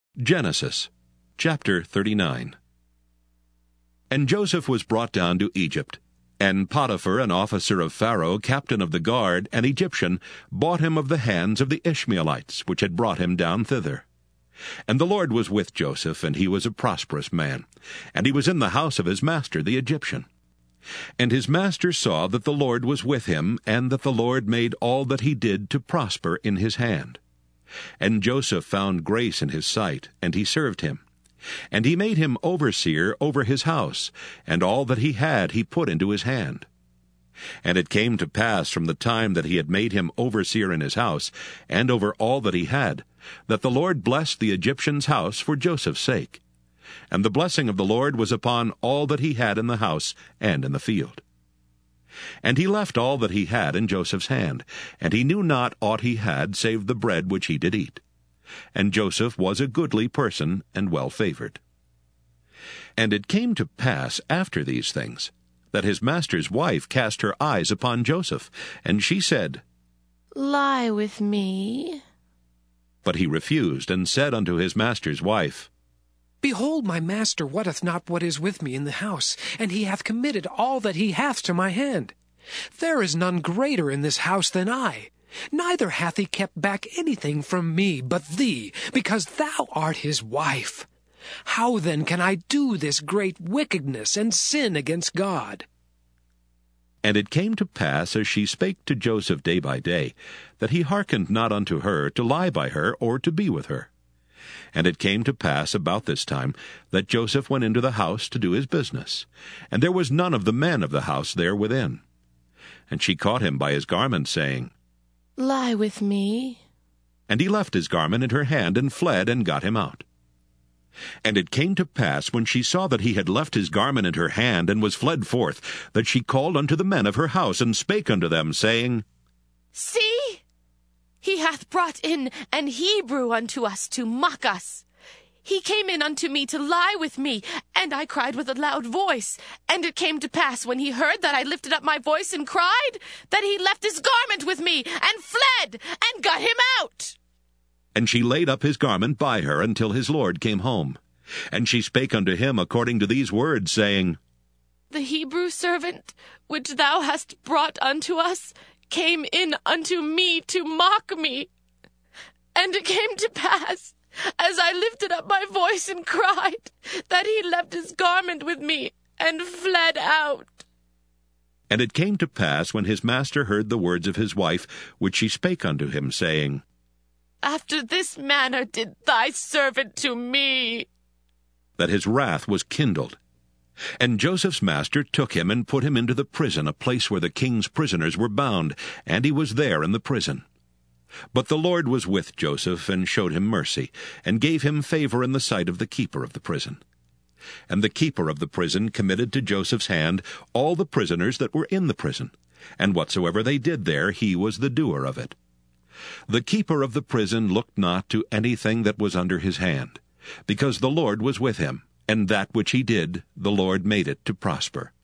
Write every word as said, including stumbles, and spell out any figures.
Genesis chapter thirty-nine. And Joseph was brought down to Egypt, and Potiphar, an officer of Pharaoh, captain of the guard, an Egyptian, bought him of the hands of the Ishmaelites, which had brought him down thither. And the Lord was with Joseph, and he was a prosperous man, and he was in the house of his master the Egyptian. And his master saw that the Lord was with him, and that the Lord made all that he did to prosper in his hand. And Joseph found grace in his sight, and he served him. And he made him overseer over his house, and all that he had he put into his hand. And it came to pass from the time that he had made him overseer in his house, and over all that he had, that the Lord blessed the Egyptian's house for Joseph's sake. And the blessing of the Lord was upon all that he had in the house and in the field. And he left all that he had in Joseph's hand, and he knew not aught he had save the bread which he did eat. And Joseph was a goodly person and well favored. And it came to pass after these things, that his master's wife cast her eyes upon Joseph, and she said, Lie with me. But he refused, and said unto his master's wife, Behold, my master wotteth not what is with me in the house, and he hath committed all that he hath to my hand. There is none greater in this house than I. Neither hath he kept back anything from me but thee, because thou art his wife. How then can I do this great wickedness and sin against God? And it came to pass, as she spake to Joseph day by day, that he hearkened not unto her to lie by her or to be with her. And it came to pass about this time that Joseph went into the house to do his business, and there was none of the men of the house there within. And she caught him by his garment, saying, Lie with me. And he left his garment in her hand, and fled, and got him out. And it came to pass, when she saw that he had left his garment in her hand, and was fled forth, that she called unto the men of her house, and spake unto them, saying, See, he hath brought in an Hebrew unto us to mock us. He came in unto me to lie with me, and I cried with a loud voice. And it came to pass, when he heard that I lifted up my voice and cried, that he left his garment with me, and fled, and got him out. And she laid up his garment by her until his lord came home. And she spake unto him according to these words, saying, The Hebrew servant which thou hast brought unto us came in unto me to mock me. And it came to pass, as I lifted up my voice and cried, that he left his garment with me, and fled out. And it came to pass, when his master heard the words of his wife, which she spake unto him, saying, After this manner did thy servant to me, that his wrath was kindled. And Joseph's master took him, and put him into the prison, a place where the king's prisoners were bound, and he was there in the prison. But the Lord was with Joseph, and showed him mercy, and gave him favor in the sight of the keeper of the prison. And the keeper of the prison committed to Joseph's hand all the prisoners that were in the prison, and whatsoever they did there, he was the doer of it. The keeper of the prison looked not to anything that was under his hand, because the Lord was with him, and that which he did, the Lord made it to prosper.